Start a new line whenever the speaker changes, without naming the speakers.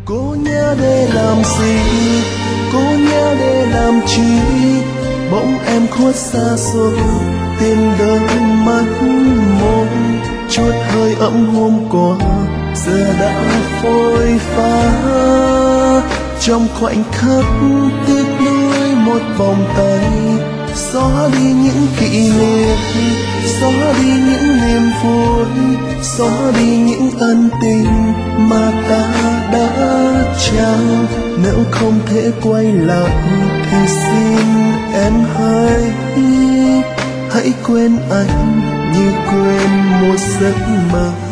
Cô nhớ để làm gì, cô nhớ để làm chi, bỗng em khuất xa xôi tìm đời mất môi. Chút hơi ấm hôm qua giờ đã phôi pha, trong khoảnh khắc tiếc nuối một vòng tay, xóa đi những kỷ niệm, xóa đi những niềm vui, xóa đi những ân tình mà ta đã trao. Nếu không thể quay lại thì xin em hãy quên anh như quên một giấc mơ.